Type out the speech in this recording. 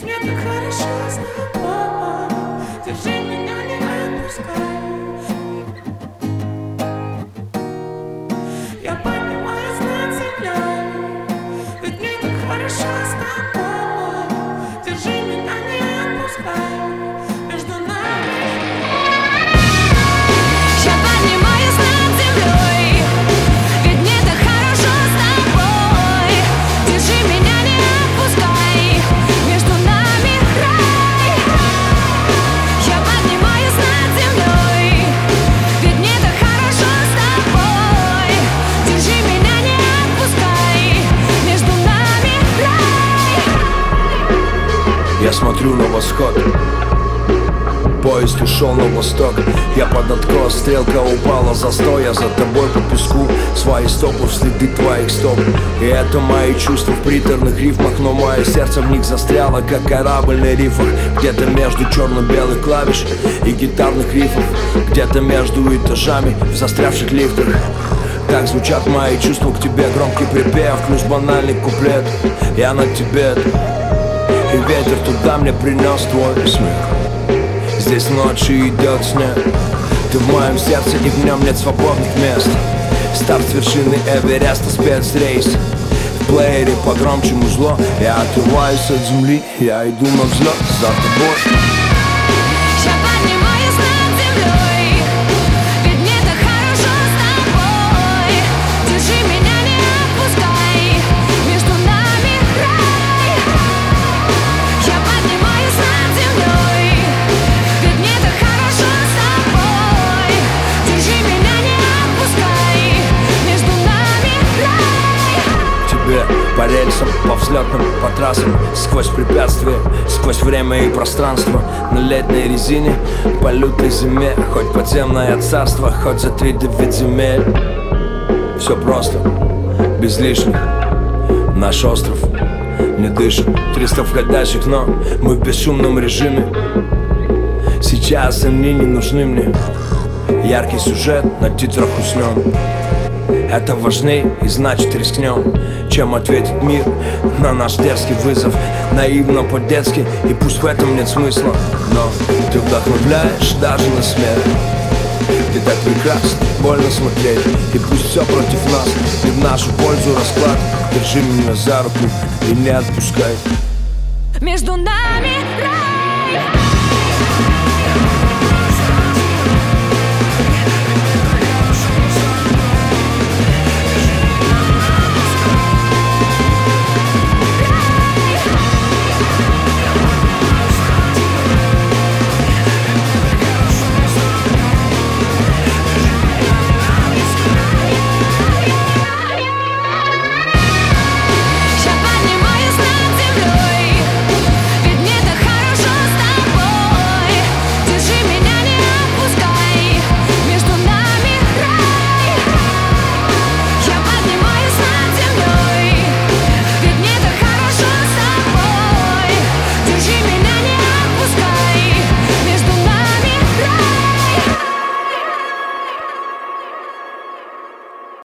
Ведь мне так хорошо с тобой. Держи меня, не отпускай. Я поднимаюсь над землей. Ведь мне так хорошо с тобой. Держи меня, не отпускай. Между нами Я поднимаюсь над землей. Ведь мне так хорошо с тобой. Держи меня, не отпускай. Между нами рай. Я поднимаюсь над землей. Ведь мне так хорошо с тобой. Держи меня, не отпускай. Между нами рай. Я смотрю на восход, поезд ушел на восток. Я под откос, стрелка упала, застой. Я за тобой по песку, свои стопы в следы твоих стоп. И это мои чувства в приторных рифмах, но мое сердце в них застряло, как корабль на рифах. Где-то между черно-белых клавиш и гитарных рифов, где-то между этажами в застрявших лифтах. Так звучат мои чувства к тебе, громкий припев плюс банальный куплет. Я на тебе, и ветер туда мне принес твой смех. Здесь ночью идет снег. Ты в моем сердце, и в нем нет свободных мест. Старт с вершины Эвереста, спецрейс. В плеере погромче музло. Я отрываюсь от земли, я иду на взлет за тобой. Я поднимаюсь над землей. Ведь мне так хорошо с тобой. Держи меня, не отпускай. Между нами рай. Я поднимаюсь над землей. Ведь мне так хорошо с тобой. Держи меня, не отпускай. Между нами рай. Тебе по рельсам, по взлетным, по трассам, сквозь препятствия, сквозь время и пространство. На летней резине, по лютой зиме. Хоть подземное царство, хоть за 3-9 земель. Все просто, без лишних. Наш остров не дышит. 300 входящих, но мы в бесшумном режиме. Сейчас они не нужны мне. Яркий сюжет на титрах уснем. Это важней и значит рискнем, чем ответит мир на наш дерзкий вызов. Наивно по-детски, и пусть в этом нет смысла, но ты вдохновляешь даже на смерть. Ты так прекрасна, больно смотреть. И пусть все против нас, и в нашу пользу расклад. Держи меня за руку и не отпускай. Между нами рай.